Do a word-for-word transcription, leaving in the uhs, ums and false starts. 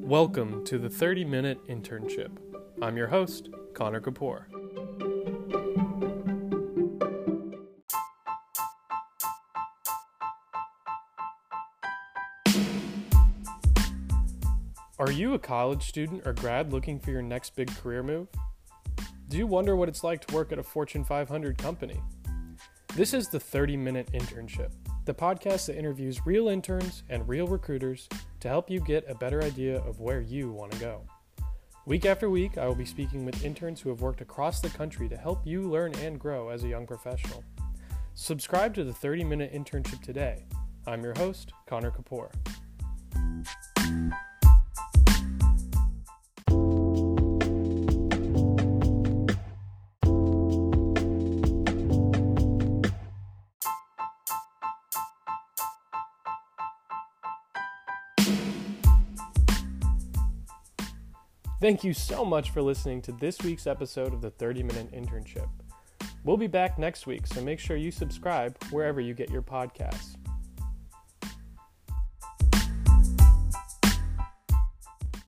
Welcome to the thirty minute Internship. I'm your host, Connor Kapoor. Are you a college student or grad looking for your next big career move? Do you wonder what it's like to work at a Fortune five hundred company? This is the thirty minute Internship, the podcast that interviews real interns and real recruiters to help you get a better idea of where you want to go. Week after week, I will be speaking with interns who have worked across the country to help you learn and grow as a young professional. Subscribe to the thirty minute Internship today. I'm your host, Connor Kapoor. Thank you so much for listening to this week's episode of the thirty minute Internship. We'll be back next week, so make sure you subscribe wherever you get your podcasts.